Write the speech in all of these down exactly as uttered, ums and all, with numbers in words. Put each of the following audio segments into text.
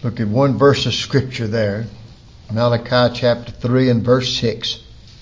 Look at one verse of Scripture there. Malachi chapter three and verse six.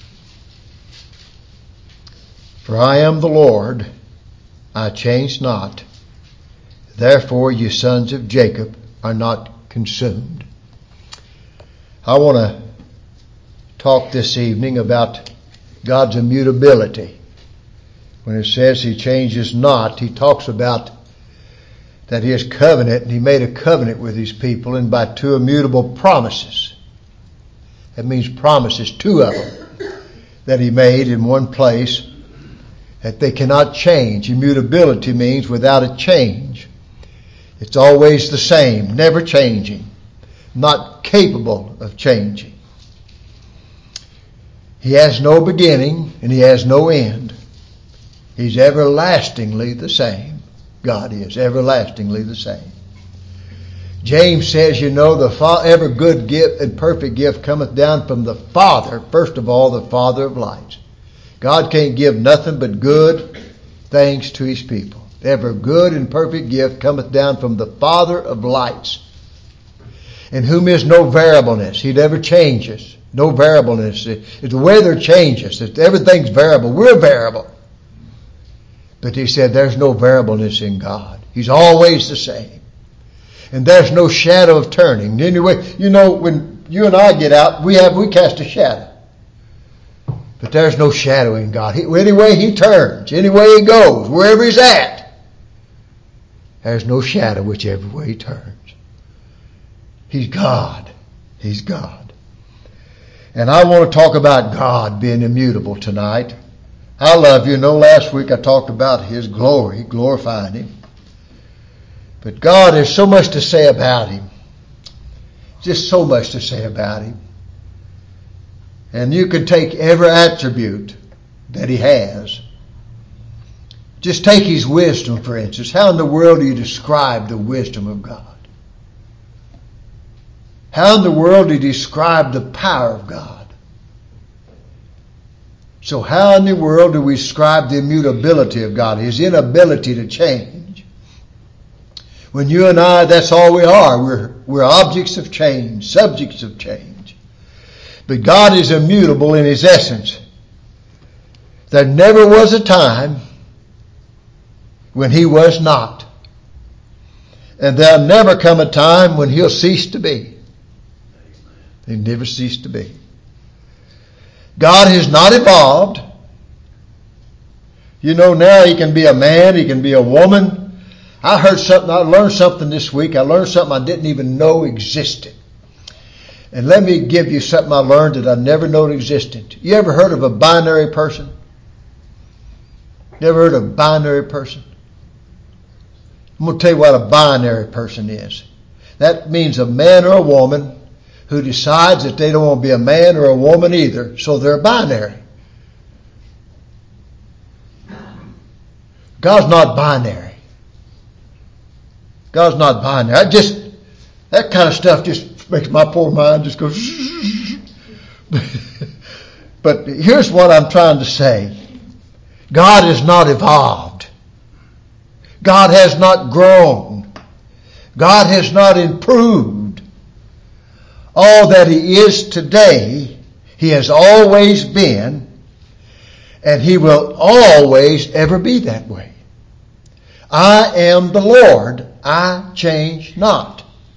For I am the Lord, I change not. Therefore you sons of Jacob are not consumed. I want to talk this evening about God's immutability. When it says He changes not, He talks about that His covenant, and He made a covenant with His people, and by two immutable promises. That means promises, two of them, that He made in one place, that they cannot change. Immutability means without a change. It's always the same, never changing, not capable of changing. He has no beginning and He has no end. He's everlastingly the same. God is everlastingly the same. James says, you know, the fa- every good gift and perfect gift cometh down from the Father, first of all, the Father of lights. God can't give nothing but good things to His people. Every good and perfect gift cometh down from the Father of lights, in whom is no variableness. He never changes. No variableness. The weather changes. Everything's variable. We're variable. But He said there's no variableness in God. He's always the same. And there's no shadow of turning. Anyway, you know, when you and I get out, we have we cast a shadow. But there's no shadow in God. He, any way He turns, any way He goes, wherever He's at, there's no shadow whichever way He turns. He's God. He's God. And I want to talk about God being immutable tonight. I love you. know, last week I talked about His glory, glorifying Him. But God has so much to say about Him. Just so much to say about Him. And you can take every attribute that He has. Just take His wisdom, for instance. How in the world do you describe the wisdom of God? How in the world do you describe the power of God? So how in the world do we describe the immutability of God, His inability to change? When you and I, that's all we are. We're, we're objects of change, subjects of change. But God is immutable in His essence. There never was a time when He was not. And there'll never come a time when He'll cease to be. He never ceased to be. God has not evolved. You know, now He can be a man, He can be a woman. I heard something, I learned something this week. I learned something I didn't even know existed. And let me give you something I learned that I never known existed. You ever heard of a binary person? You ever heard of a binary person? I'm going to tell you what a binary person is. That means a man or a woman who decides that they don't want to be a man or a woman either, so they're binary. God's not binary. God's not binary. I just, that kind of stuff just makes my poor mind just go. But here's what I'm trying to say. God is not evolved. God has not grown. God has not improved. All that He is today, He has always been, and He will always ever be that way. I am the Lord, I change not.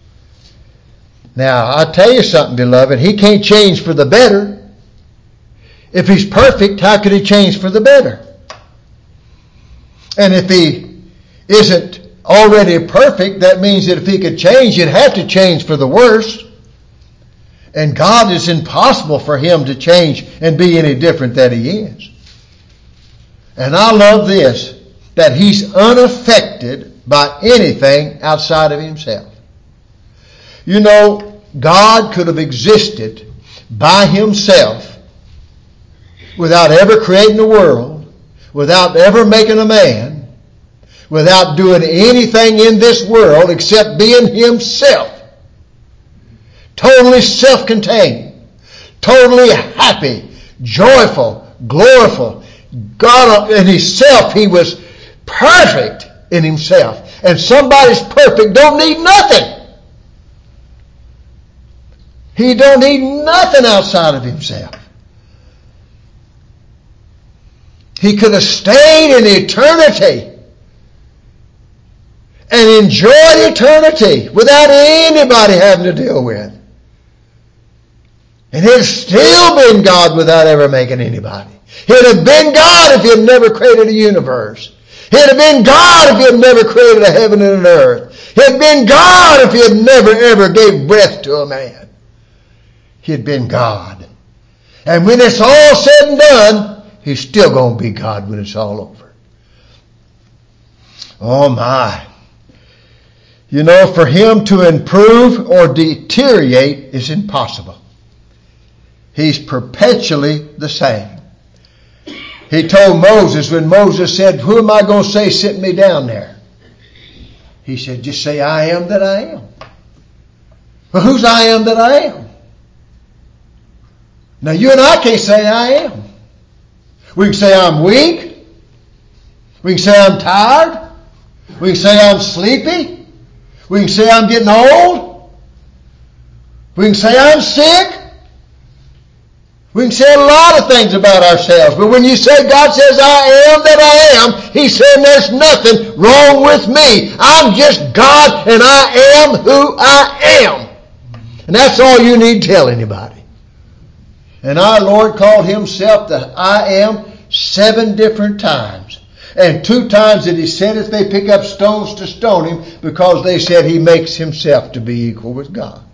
Now, I'll tell you something, beloved. He can't change for the better. If He's perfect, how could He change for the better? And if He isn't already perfect, that means that if He could change, He'd have to change for the worse. And God, is impossible for Him to change and be any different than He is. And I love this, that He's unaffected by anything outside of Himself. You know, God could have existed by Himself without ever creating the world, without ever making a man, without doing anything in this world except being Himself. Totally self-contained, totally happy, joyful, gloriful. God in Himself, He was perfect in Himself. And somebody's perfect don't need nothing. He don't need nothing outside of himself. He could have stayed in eternity and enjoyed eternity without anybody having to deal with. And he'd still been God without ever making anybody. He'd have been God if he had never created a universe. He'd have been God if he had never created a heaven and an earth. He'd been God if he had never ever gave breath to a man. He'd been God. And when it's all said and done, he's still going to be God when it's all over. Oh my. You know, for him to improve or deteriorate is impossible. He's perpetually the same. He told Moses, when Moses said, who am I going to say sent me down there? He said, just say I am that I am. Well, who's I am that I am? Now you and I can't say I am. We can say I'm weak. We can say I'm tired. We can say I'm sleepy. We can say I'm getting old. We can say I'm sick. We can say a lot of things about ourselves. But when you say God says I am that I am, he's saying there's nothing wrong with me. I'm just God and I am who I am. And that's all you need to tell anybody. And our Lord called himself the I am seven different times. And two times that he said if they pick up stones to stone him because they said he makes himself to be equal with God.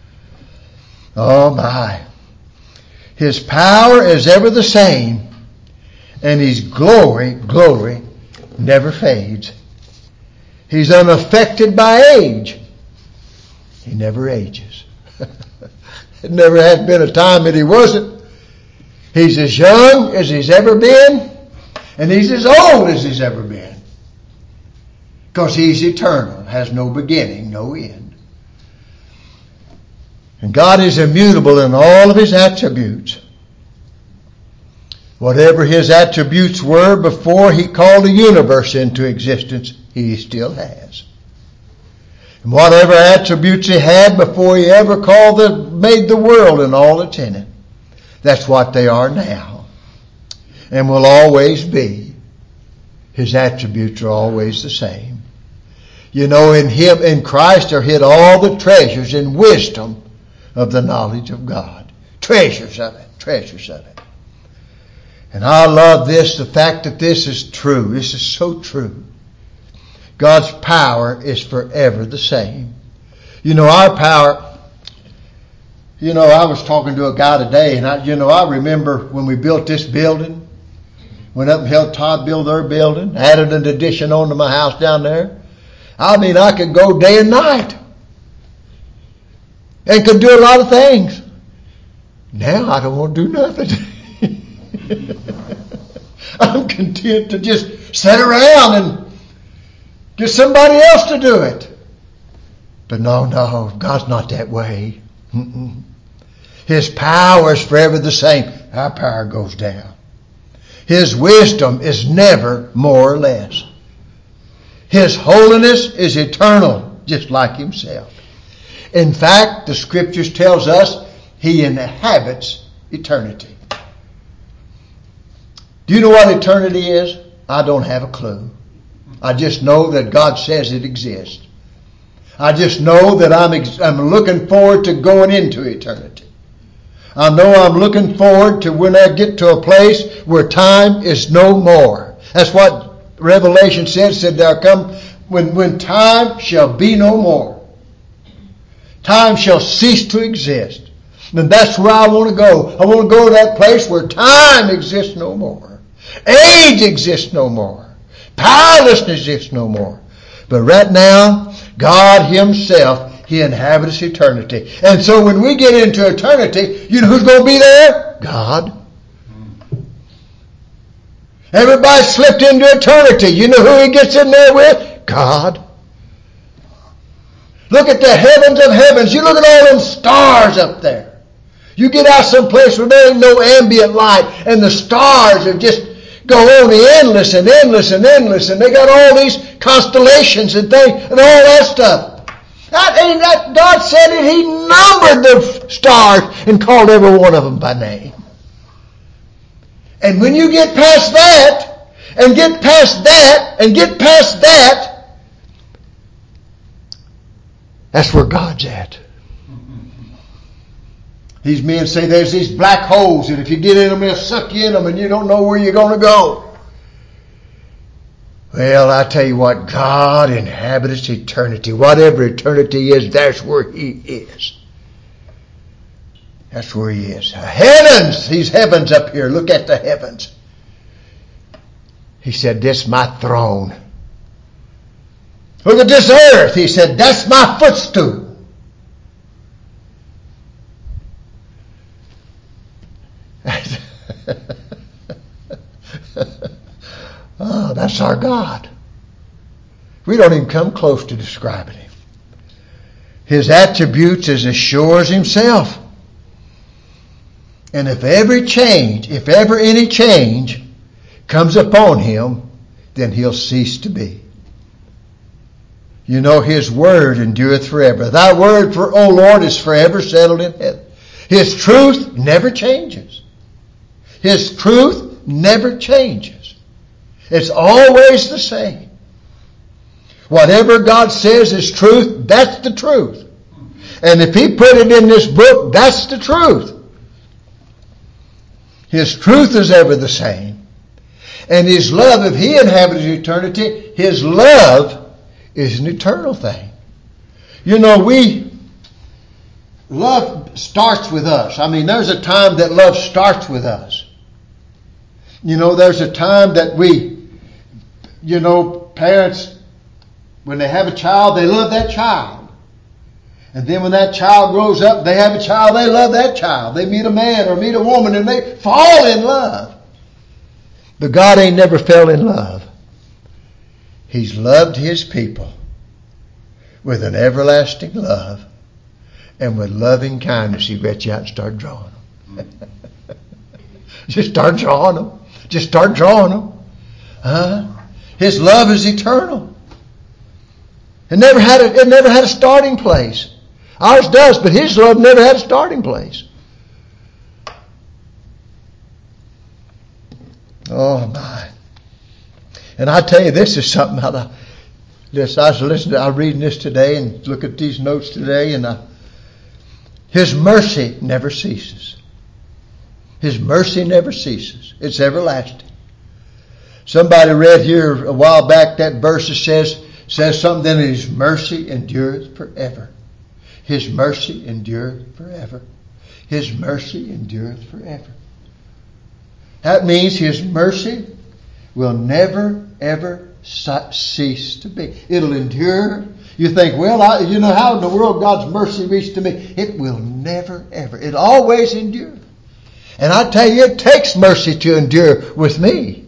Oh my. His power is ever the same. And his glory, glory, never fades. He's unaffected by age. He never ages. It never had been a time that he wasn't. He's as young as he's ever been, and he's as old as he's ever been. Because he's eternal, has no beginning, no end. And God is immutable in all of his attributes. Whatever his attributes were before he called the universe into existence, he still has. And whatever attributes he had before he ever called the, made the world and all that's in it, that's what they are now. And will always be. His attributes are always the same. You know, in him, in Christ are hid all the treasures and wisdom of the knowledge of God. Treasures of it. Treasures of it. And I love this, the fact that this is true. This is so true. God's power is forever the same. You know, our power, you know, I was talking to a guy today, and I, you know, I remember when we built this building, went up and helped Todd build their building, added an addition onto my house down there. I mean, I could go day and night and could do a lot of things. Now I don't want to do nothing. I'm content to just sit around and get somebody else to do it. But no, no, God's not that way. Mm-mm. His power is forever the same. Our power goes down. His wisdom is never more or less. His holiness is eternal, just like himself. In fact, the scriptures tells us he inhabits eternity. Do you know what eternity is? I don't have a clue. I just know that God says it exists. I just know that I'm ex- I'm looking forward to going into eternity. I know I'm looking forward to when I get to a place where time is no more. That's what Revelation said, said there come when, when time shall be no more. Time shall cease to exist. And that's where I want to go. I want to go to that place where time exists no more. Age exists no more. Powerlessness exists no more. But right now, God himself, he inhabits eternity. And so when we get into eternity, you know who's going to be there? God. Everybody slipped into eternity. You know who he gets in there with? God. Look at the heavens of heavens. You look at all them stars up there. You get out someplace where there ain't no ambient light and the stars are just go on endless and endless and endless, and they got all these constellations and things and all that stuff. That ain't that. God said it. He numbered the stars and called every one of them by name. And when you get past that, and get past that, and get past that, that's where God's at. These men say there's these black holes, and if you get in them, they'll suck you in them, and you don't know where you're going to go. Well, I tell you what, God inhabits eternity. Whatever eternity is, that's where He is. That's where He is. Heavens! These heavens up here. Look at the heavens. He said, this is my throne. Look at this earth. He said, that's my footstool. Oh, that's our God. We don't even come close to describing Him. His attributes is as sure as Himself. And if every change, if ever any change comes upon Him, then He'll cease to be. You know, His word endureth forever. Thy word, for, O Lord, is forever settled in heaven. His truth never changes. His truth never changes. It's always the same. Whatever God says is truth, that's the truth. And if He put it in this book, that's the truth. His truth is ever the same. And His love, if He inhabits eternity, His love is an eternal thing. You know, we, love starts with us. I mean, there's a time that love starts with us. You know, there's a time that we, you know, parents, when they have a child, they love that child. And then when that child grows up, they have a child, they love that child. They meet a man or meet a woman and they fall in love. But God ain't never fell in love. He's loved His people with an everlasting love. And with loving kindness, He reach out and start drawing them. Just start drawing them. Just start drawing them. Huh? His love is eternal. It never had a, it never had a starting place. Ours does, but His love never had a starting place. Oh my! And I tell you, this is something. I, this I was listening. To, I was reading this today and look at these notes today, and I, His mercy never ceases. His mercy never ceases. It's everlasting. Somebody read here a while back that verse that says says something. Then His mercy endureth forever. His mercy endureth forever. His mercy endureth forever. That means His mercy will never, ever cease to be. It'll endure. You think, well, I, you know, how in the world God's mercy reached to me? It will never, ever. It'll always endure. And I tell you, it takes mercy to endure with me.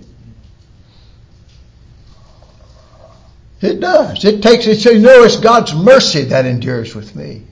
It does. It takes it. So you know, it's God's mercy that endures with me.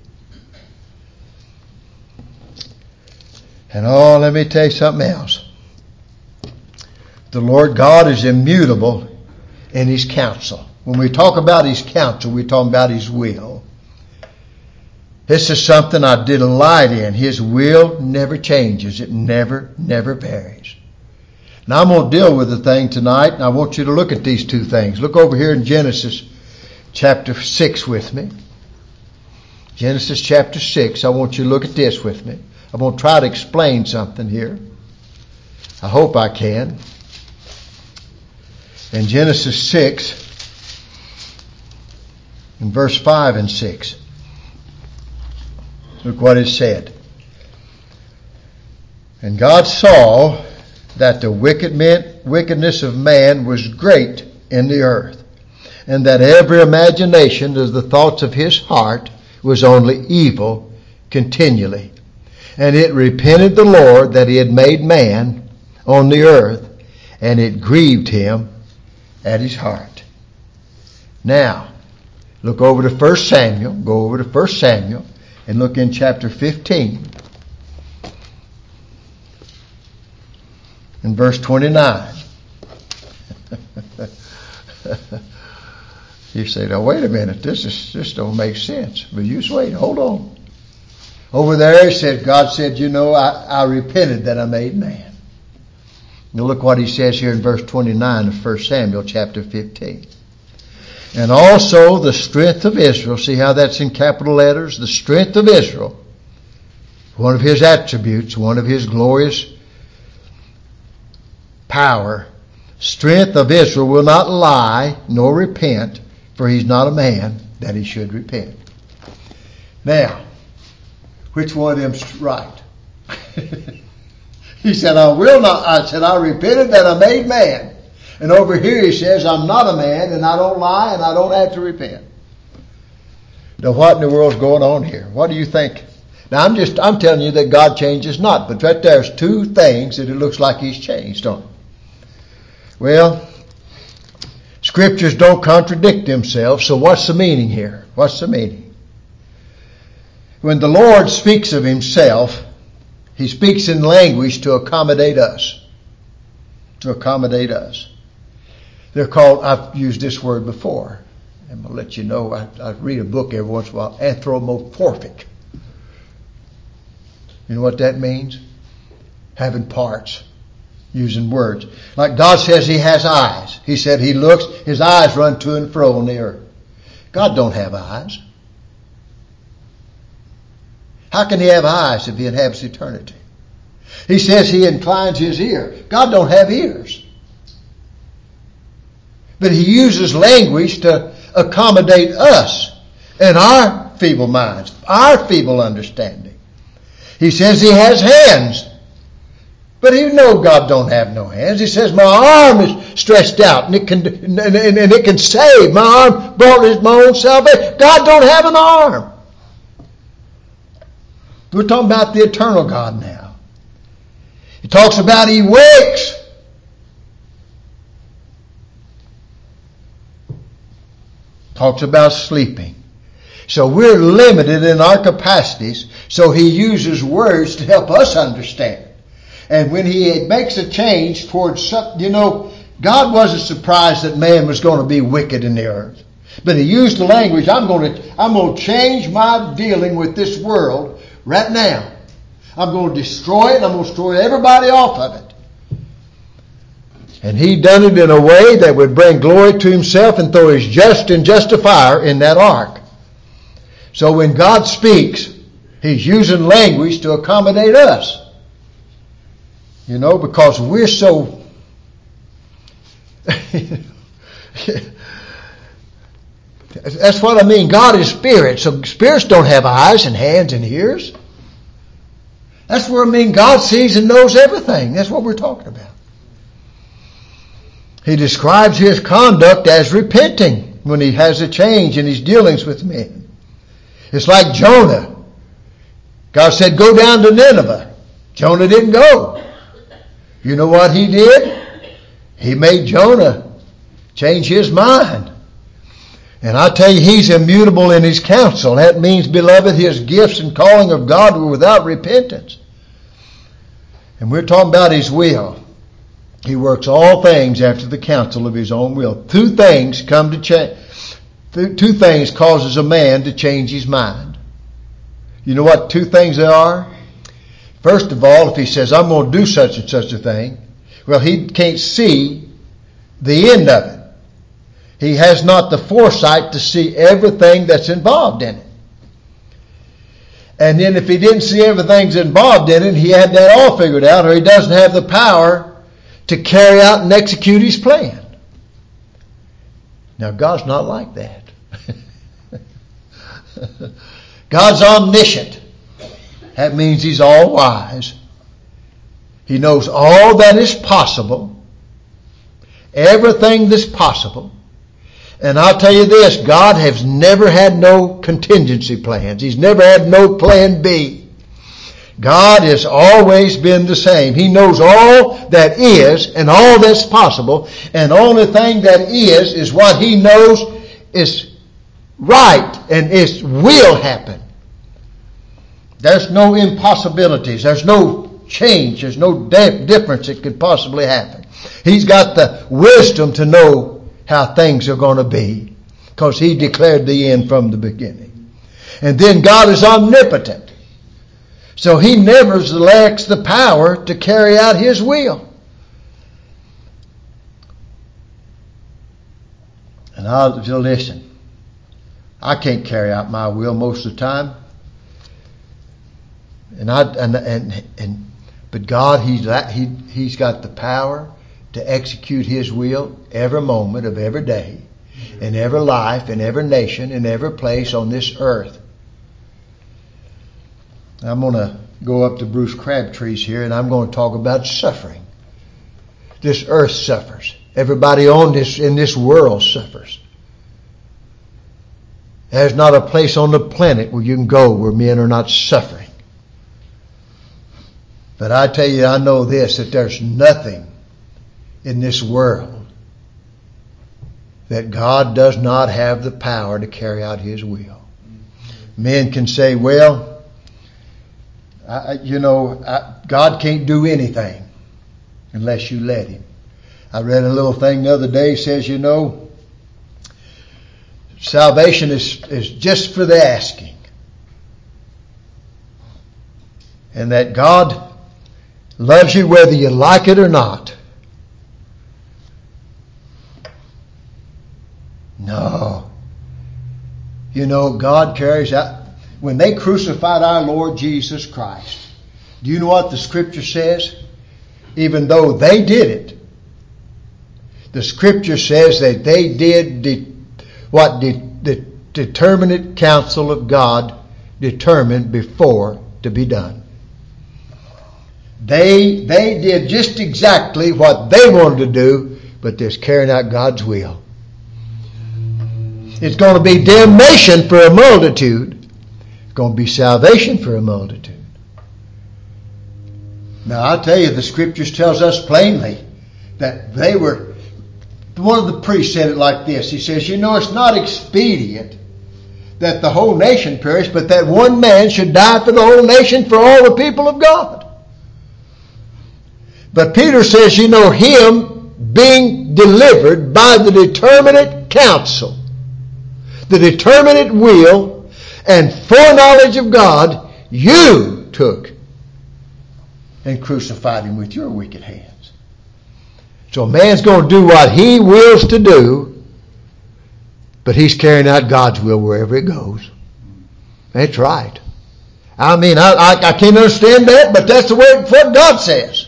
And oh, let me tell you something else. The Lord God is immutable in His counsel. When we talk about His counsel, we're talking about His will. This is something I delight in. His will never changes. It never, never varies. Now I'm going to deal with the thing tonight, and I want you to look at these two things. Look over here in Genesis chapter six with me. Genesis chapter six. I want you to look at this with me. I'm going to try to explain something here. I hope I can. In Genesis six, in verse five and six. Look what it said. And God saw that the wicked men, wickedness of man was great in the earth, and that every imagination of the thoughts of his heart was only evil continually. And it repented the Lord that He had made man on the earth, and it grieved Him at His heart. Now, look over to First Samuel. Go over to First Samuel and look in chapter fifteen. In verse twenty-nine. You say, now wait a minute, this is this don't make sense. But you just wait, hold on. Over there he said, God said, you know, I, I repented that I made man. Now look what he says here in verse twenty-nine of First Samuel chapter fifteen. And also the strength of Israel. See how that's in capital letters? The strength of Israel. One of his attributes, one of his glorious power. Strength of Israel will not lie nor repent, for he's not a man that he should repent. Now, which one of them's right? He said, I will not. I said, I repented that I made man. And over here he says, I'm not a man and I don't lie and I don't have to repent. Now what in the world's going on here? What do you think? Now I'm just, I'm telling you that God changes not. But right there's two things that it looks like he's changed on. Well, scriptures don't contradict themselves. So what's the meaning here? What's the meaning? When the Lord speaks of himself, he speaks in language to accommodate us. To accommodate us. They're called, I've used this word before. I'm going to let you know, I, I read a book every once in a while, anthropomorphic. You know what that means? Having parts. Using words. Like God says he has eyes. He said he looks, his eyes run to and fro on the earth. God don't have eyes. How can he have eyes if he inhabits eternity? He says he inclines his ear. God don't have ears. But he uses language to accommodate us and our feeble minds, our feeble understanding. He says he has hands. But you know God don't have no hands. He says my arm is stretched out and it can and, and, and it can save. My arm brought my own salvation. God don't have an arm. We're talking about the eternal God now. He talks about he wakes. Talks about sleeping. So we're limited in our capacities. So he uses words to help us understand. And when he makes a change towards something, you know, God wasn't surprised that man was going to be wicked in the earth. But he used the language, I'm going to, I'm going to change my dealing with this world right now. I'm going to destroy it. I'm going to destroy everybody off of it. And he done it in a way that would bring glory to himself and throw his just and justifier in that ark. So when God speaks, he's using language to accommodate us. You know, because we're so... That's what I mean. God is spirit. So spirits don't have eyes and hands and ears. That's where I mean God sees and knows everything. That's what we're talking about. He describes his conduct as repenting when he has a change in his dealings with men. It's like Jonah. God said, go down to Nineveh. Jonah didn't go. You know what he did? He made Jonah change his mind. And I tell you, he's immutable in his counsel. That means, beloved, his gifts and calling of God were without repentance. And we're talking about his will. He works all things after the counsel of his own will. Two things come to change. Two things causes a man to change his mind. You know what two things they are? First of all, if he says, I'm going to do such and such a thing, well, he can't see the end of it. He has not the foresight to see everything that's involved in it. And then if he didn't see everything that's involved in it, he had that all figured out, or he doesn't have the power to carry out and execute his plan. Now, God's not like that. God's omniscient. That means he's all wise. He knows all that is possible. Everything that's possible. And I'll tell you this, God has never had no contingency plans. He's never had no plan B. God has always been the same. He knows all that is and all that's possible. And the only thing that is, is what he knows is right and is will happen. There's no impossibilities. There's no change. There's no difference that could possibly happen. He's got the wisdom to know how things are going to be. because He declared the end from the beginning. And then God is omnipotent. So He never lacks the power to carry out His will. And I'll listen. I can't carry out my will most of the time. And I and and and but God, He's he He's got the power to execute His will every moment of every day, in every life, in every nation, in every place on this earth. I'm going to go up to Bruce Crabtree's here, and I'm going to talk about suffering. This earth suffers. Everybody on this in this world suffers. There's not a place on the planet where you can go where men are not suffering. But I tell you, I know this, that there's nothing in this world that God does not have the power to carry out His will. Men can say, well, I, you know, I, God can't do anything unless you let Him. I read a little thing the other day, says, you know, salvation is, is just for the asking. And that God loves you whether you like it or not. No. You know, God carries out. When they crucified our Lord Jesus Christ, do you know what the Scripture says? Even though they did it, the Scripture says that they did de- what the de- de- determinate counsel of God determined before to be done. They they did just exactly what they wanted to do, but they're carrying out God's will. It's going to be damnation for a multitude. It's going to be salvation for a multitude. Now, I'll tell you, the Scriptures tells us plainly that they were. One of the priests said it like this. He says, you know, it's not expedient that the whole nation perish, but that one man should die for the whole nation, for all the people of God. But Peter says, you know, him being delivered by the determinate counsel, the determinate will and foreknowledge of God, you took and crucified Him with your wicked hands. So a man's going to do what he wills to do, but he's carrying out God's will wherever it goes. That's right. I mean, I, I, I can't understand that, but that's the way what God says.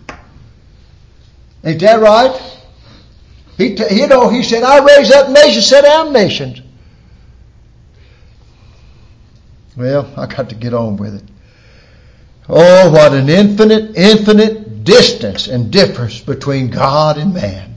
Ain't that right? He, you know, He said, I raise up nations, set down nations. Well, I got to get on with it. Oh, what an infinite, infinite distance and difference between God and man.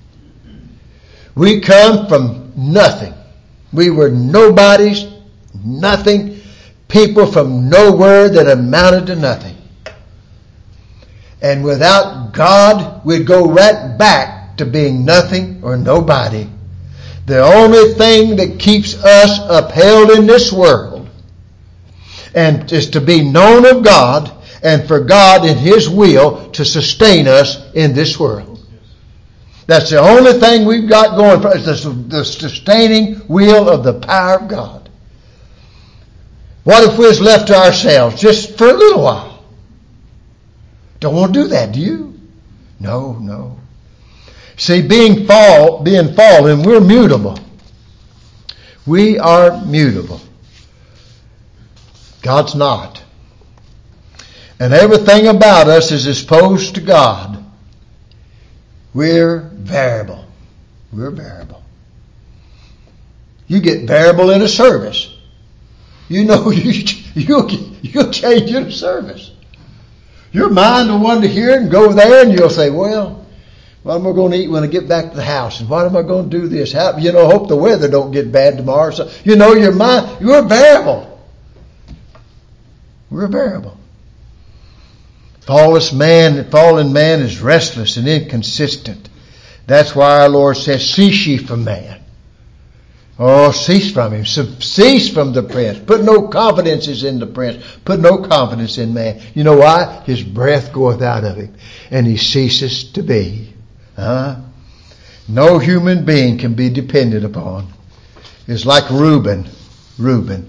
We come from nothing. We were nobodies, nothing, people from nowhere that amounted to nothing. And without God, we'd go right back to being nothing or nobody. The only thing that keeps us upheld in this world and is to be known of God, and for God in His will to sustain us in this world. That's the only thing we've got going for us, the sustaining will of the power of God. What if we was left to ourselves just for a little while? Don't want to do that, do you? No, no. See, being fall, being fallen, we're mutable. We are mutable. God's not. And everything about us is exposed to God. We're variable. We're variable. You get variable in a service. You know, you, you'll, you'll change in a service. Your mind will want to hear it and go there, and you'll say, well, what am I going to eat when I get back to the house? And what am I going to do this? How, you know, hope the weather don't get bad tomorrow. So, you know, your mind, you're variable. We're variable. Fallen man, fallen man is restless and inconsistent. That's why our Lord says, cease ye from man. Oh, cease from him. Cease from the prince. Put no confidences in the prince. Put no confidence in man. You know why? His breath goeth out of him, and he ceases to be. Huh? No human being can be depended upon. is like Reuben. Reuben.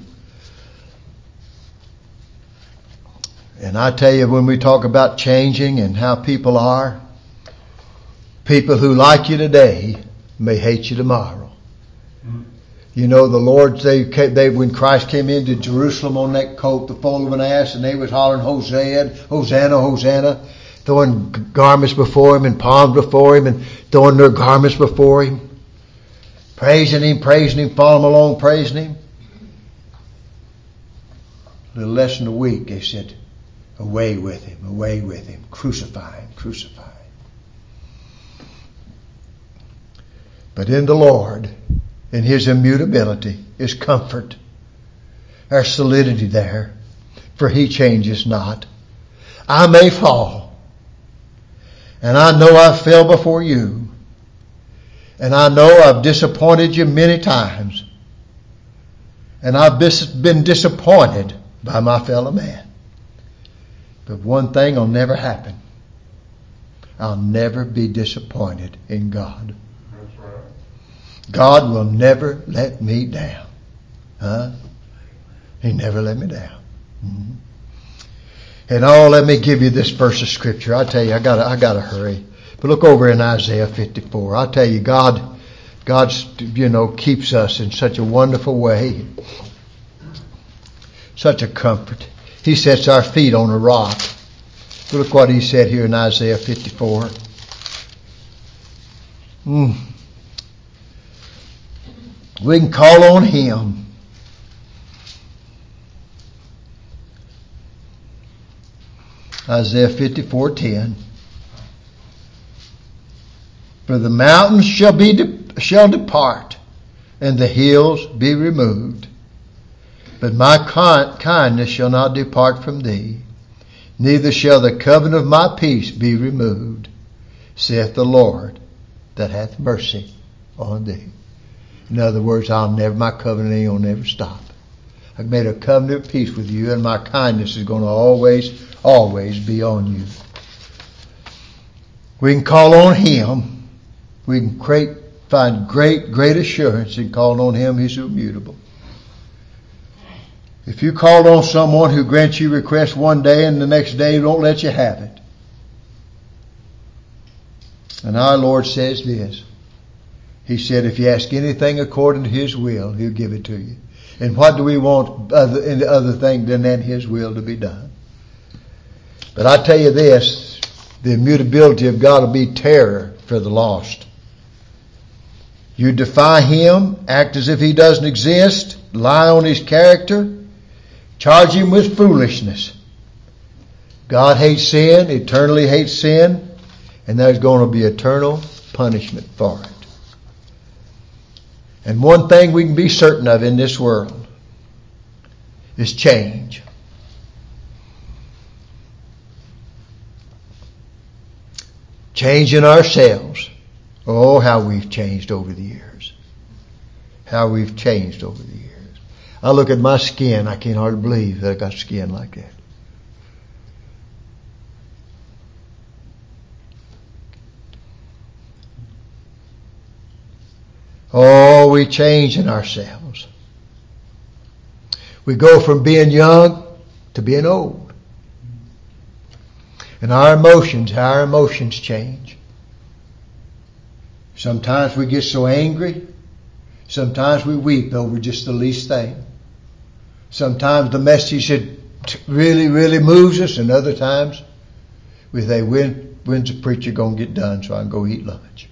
And I tell you, when we talk about changing and how people are, people who like you today may hate you tomorrow. Mm-hmm. You know, the Lord, they, they when Christ came into Jerusalem on that coat, the foal of an ass, and they was hollering, Hosanna, Hosanna, Hosanna, throwing garments before him and palms before him and throwing their garments before him, praising him, praising him, following along, praising him. A little less than a week, they said, away with him, away with him, crucify him, crucify him. But in the Lord, in His immutability, is comfort. Our solidity there, for He changes not. I may fall, and I know I fell before you, and I know I've disappointed you many times, and I've been disappointed by my fellow man. But one thing will never happen. I'll never be disappointed in God. That's right. God will never let me down. Huh? He never let me down. Mm-hmm. And oh, let me give you this verse of scripture. I tell you, I gotta, I gotta hurry. But look over in Isaiah fifty-four. I tell you, God, God's, you know, keeps us in such a wonderful way. Such a comfort. He sets our feet on a rock. Look what He said here in Isaiah fifty-four. Mm. We can call on Him. Isaiah fifty-four ten. For the mountains shall be de- shall depart, and the hills be removed. But my kindness shall not depart from thee, neither shall the covenant of my peace be removed, saith the Lord that hath mercy on thee. In other words, I'll never, my covenant ain't gonna never stop. I've made a covenant of peace with you, and my kindness is gonna always, always be on you. We can call on Him. We can create, find great, great assurance in calling on Him. He's immutable. If you called on someone who grants you request one day and the next day don't let you have it. And our Lord says this. He said, if you ask anything according to His will, He'll give it to you. And what do we want other, any other thing than that His will to be done? But I tell you this, the immutability of God will be terror for the lost. You defy Him, act as if He doesn't exist, lie on His character, charge Him with foolishness. God hates sin, eternally hates sin, and there's going to be eternal punishment for it. And one thing we can be certain of in this world is change. Change in ourselves. Oh, how we've changed over the years. How we've changed over the years. I look at my skin, I can't hardly believe that I got skin like that. Oh, we change in ourselves. We go from being young to being old. And our emotions, how our emotions change. Sometimes we get so angry. Sometimes we weep over just the least thing. Sometimes the message that really, really moves us, and other times we say, when, when's the preacher going to get done so I can go eat lunch?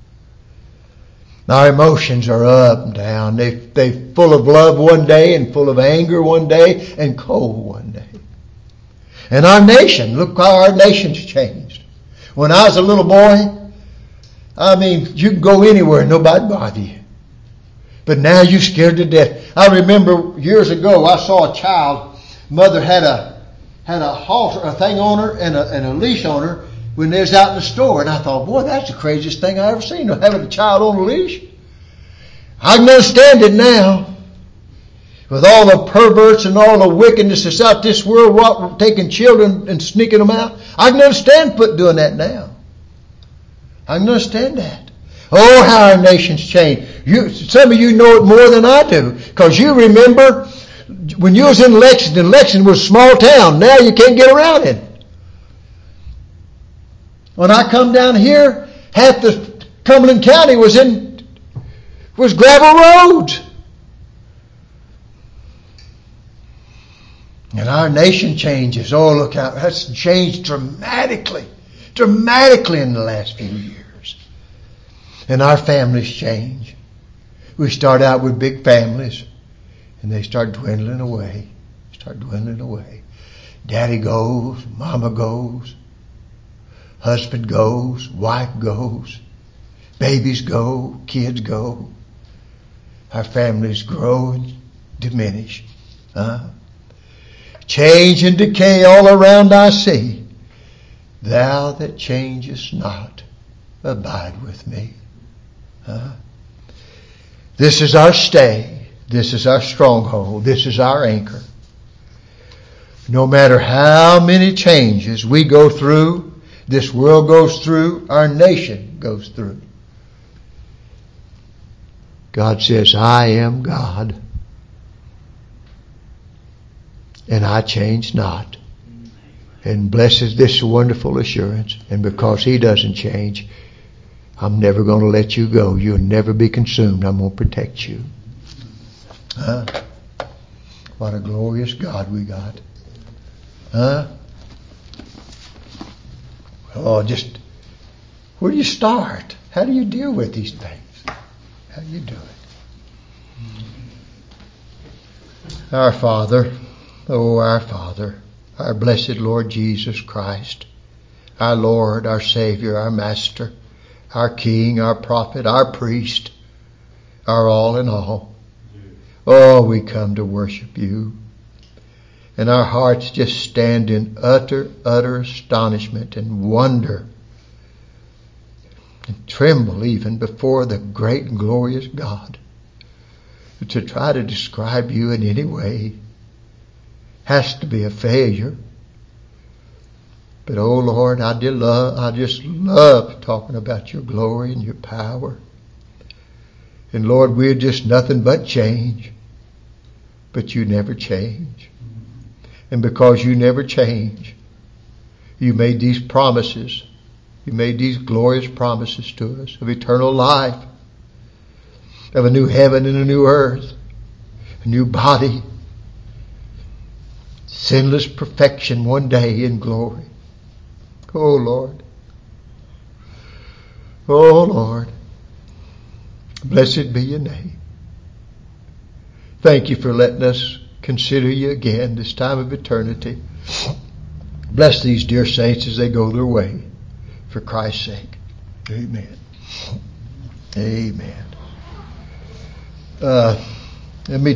Our emotions are up and down. They, they're full of love one day and full of anger one day and cold one day. And our nation, look how our nation's changed. When I was a little boy, I mean, you could go anywhere and nobody bother you. But now you're scared to death. I remember years ago, I saw a child, mother had a had a halter, a thing on her and a, and a leash on her when they was out in the store. And I thought, boy, that's the craziest thing I ever seen, having a child on a leash. I can understand it now. With all the perverts and all the wickedness that's out this world, what, taking children and sneaking them out. I can understand put doing that now. I can understand that. Oh, how our nation's changed. You, some of you know it more than I do, because you remember when you was in Lexington. Lexington was a small town. Now you can't get around it. When I come down here, half the Cumberland County was in was gravel roads. And our nation changes. Oh, look how that's changed dramatically. Dramatically in the last few years. And our families change. We start out with big families, and they start dwindling away. Start dwindling away. Daddy goes, mama goes, husband goes, wife goes, babies go, kids go. Our families grow and diminish. Huh? Change and decay all around I see. Thou that changest not, abide with me. Huh? This is our stay. This is our stronghold. This is our anchor. No matter how many changes we go through, this world goes through, our nation goes through, God says, I am God, and I change not. And blessed this wonderful assurance. And because He doesn't change, I'm never going to let you go. You'll never be consumed. I'm going to protect you. Huh? What a glorious God we got. Huh? Oh, just, where do you start? How do you deal with these things? How do you do it? Our Father, oh, our Father, our blessed Lord Jesus Christ, our Lord, our Savior, our Master, our King, our Prophet, our Priest, our all in all. Oh, we come to worship you. And our hearts just stand in utter, utter astonishment and wonder and tremble even before the great and glorious God. To try to describe you in any way has to be a failure. But oh Lord, I did love, I just love talking about your glory and your power. And Lord, we're just nothing but change. But you never change. And because you never change, you made these promises. You made these glorious promises to us of eternal life, of a new heaven and a new earth, a new body, sinless perfection one day in glory. Oh Lord. Oh Lord. Blessed be your name. Thank you for letting us consider you again this time of eternity. Bless these dear saints as they go their way. For Christ's sake. Amen. Amen. Uh, let me